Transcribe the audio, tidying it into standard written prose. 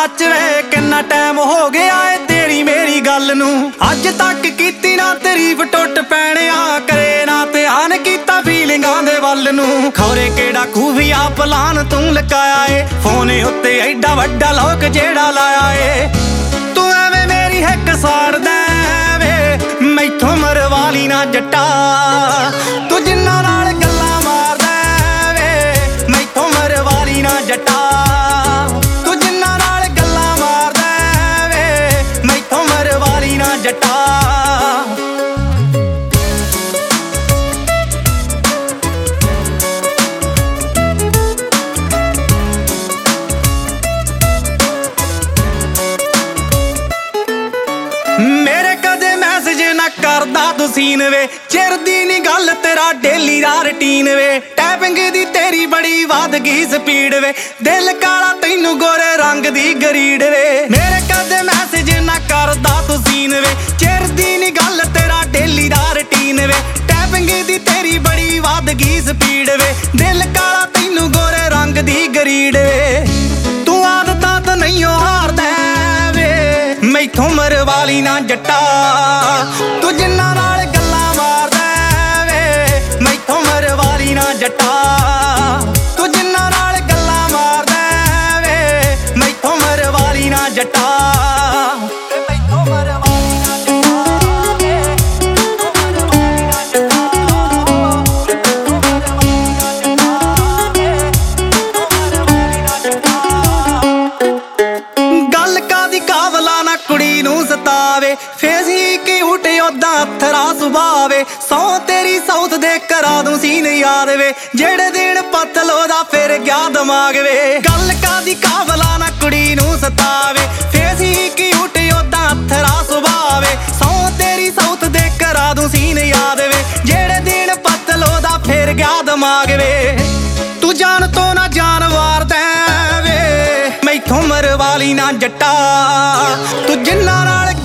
सच वे किन्ना टाइम हो गया है तेरी मेरी गल नू अज तक कीती ना तारीफ टुट पैणे आ करे ना ध्यान कीता फीलिंगां दे वल नू खौरे केड़ा खूबिया पलान तू लकाया है फोने उत्ते एडा वड्डा लोक जेड़ा लाया है तू एवें मेरी हिक साड़दा वे मैथों मरवाली ना जट्टा तू जिन्ना नाल गल्लां मारदा वे मैथों मरवाली ना जट्टा जट्टा मेरे कदे मैसेज ना करदा तू सीन वे चिर दी नी गल तेरा डेली दा रूटीन वे टैपिंग दी तेरी बड़ी वध गई स्पीड वे दिल काला तैनू गोरे रंग दी गरीड वे मेरे कदे मैसेज ना करदा तू सीन वे चिर दी नी गल तेरा डेली दा रूटीन वे टैपिंग दी तेरी बड़ी वध गई स्पीड वे दिल काला तैनू गोरे रंग दी गरीड वे तू आदतां तो नहीं हारदा वे मैथों मरवाली ना जट्टा तू जिन्ना नाल गल्लां मारदा वे मैथों मरवाली ना जट्टा तू जिन्ना नाल गल्लां मारदा वे मैथों मरवाली ना जट्टा मैथों मरवाली ना अथरा सुभावे सौ तेरी साउथ दे करा दूं सीन याद वे जेड़े दिन पतलो दा फिर गया दिमाग वे गल कादी काबला ना कुड़ी नू सतावे फेस ही क्यूट ओदा अथरा सुभावे सौ तेरी साउथ दे करा दूं सीन याद वे जेड़े दिन पतलो दा फिर गया दिमाग वे तू जान तो ना जान वारदा वे मैथों मरवाली ना जट्टा तू जिन्ना नाल